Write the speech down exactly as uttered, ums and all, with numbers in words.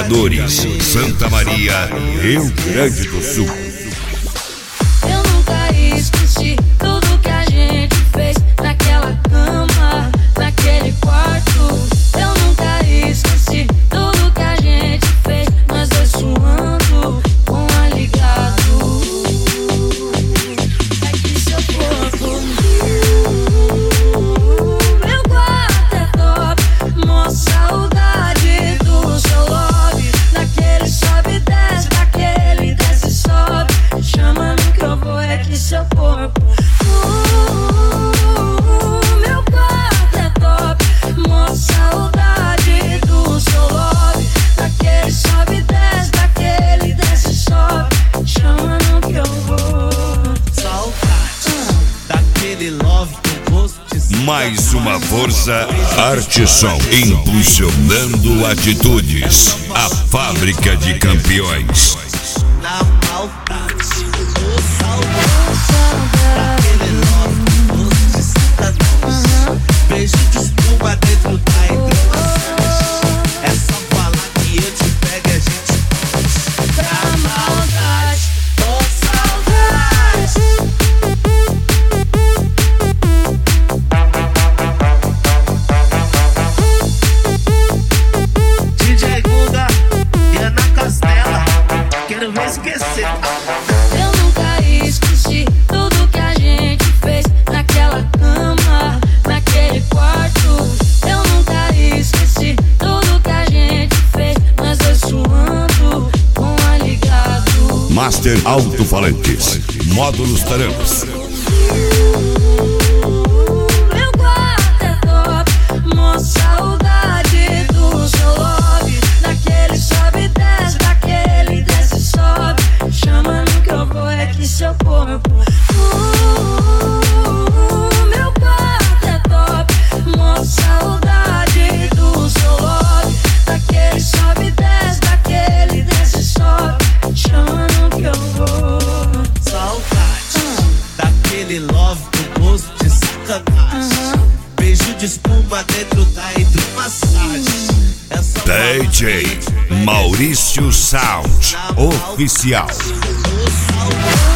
Pescadores, Santa Maria, Rio Grande do Sul. Eu nunca esqueci tudo que a gente fez naquela cama, naquele quarto. Eu nunca esqueci tudo que a gente fez, nós dois suando, com ar ligado. É que seu corpo, meu quarto é top, mó saudade do seu lobby. Naquele sobe e desce, naquele desce e sobe. Chama-me que eu vou, é que seu corpo. Uh, meu quarto é top, mó saudade do seu lobby. Daquele sobe e desce, daquele desce e sobe. Chama-me que eu vou. Saudade daquele love que eu gosto de. Mais uma força, Arteson, impulsionando atitudes. A fábrica de campeões. Na maldade, ô saudade daquele love que eu gosto de cidadãos. Beijo de espuma dentro da hidromassagem. É só falar que eu te pego e a gente Da maldade, ô saudade. D J Guga e Ana Castela, quero ver esquecer. eu nunca esqueci tudo que a gente fez naquela cama, naquele quarto. Eu nunca esqueci tudo que a gente fez, nós dois suando, com ar ligado. Master Alto-Falantes, Módulos Tarampas. Meu quarto é top, mó saudade do seu lobby. Daquele sobe e desce, daquele desce e sobe. Chama-me que eu vou, é que seu corpo. Uh, meu quarto é top, mó saudade do seu lobby. Daquele sobe e desce, daquele desce e sobe. Chama-me que eu vou. Saudade daquele love com gosto de sacanagem. Beijo de espuma dentro da hidromassagem. É só D J Maurício Sound Oficial. falar.